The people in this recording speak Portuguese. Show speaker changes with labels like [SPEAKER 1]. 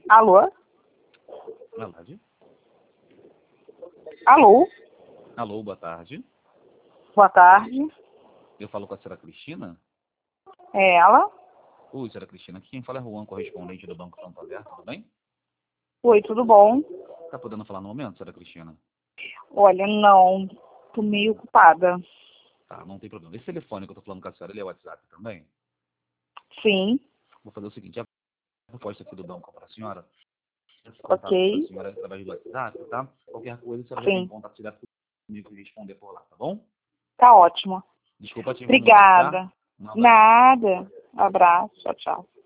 [SPEAKER 1] Alô?
[SPEAKER 2] Boa tarde.
[SPEAKER 1] Alô?
[SPEAKER 2] Alô, boa tarde.
[SPEAKER 1] Boa tarde.
[SPEAKER 2] Eu falo com a senhora Cristina?
[SPEAKER 1] É ela?
[SPEAKER 2] Oi, senhora Cristina. Aqui quem fala é Juan, correspondente do Banco Santander, tudo bem?
[SPEAKER 1] Oi, tudo bom?
[SPEAKER 2] Tá podendo falar no momento, senhora Cristina?
[SPEAKER 1] Olha, não. Tô meio ocupada.
[SPEAKER 2] Tá, não tem problema. Esse telefone que eu tô falando com a senhora, ele é WhatsApp também?
[SPEAKER 1] Sim,
[SPEAKER 2] Vou fazer o seguinte, a proposta aqui do banco para a senhora, esse contato para a
[SPEAKER 1] ok.
[SPEAKER 2] senhora através do WhatsApp, tá? Qualquer coisa, a senhora já tem
[SPEAKER 1] Sim,
[SPEAKER 2] contato direto comigo e responder por lá, tá bom?
[SPEAKER 1] tá ótimo.
[SPEAKER 2] Desculpa te incomodar, tá?
[SPEAKER 1] Obrigada.
[SPEAKER 2] Um abraço.
[SPEAKER 1] Nada. Abraço. Tchau, tchau.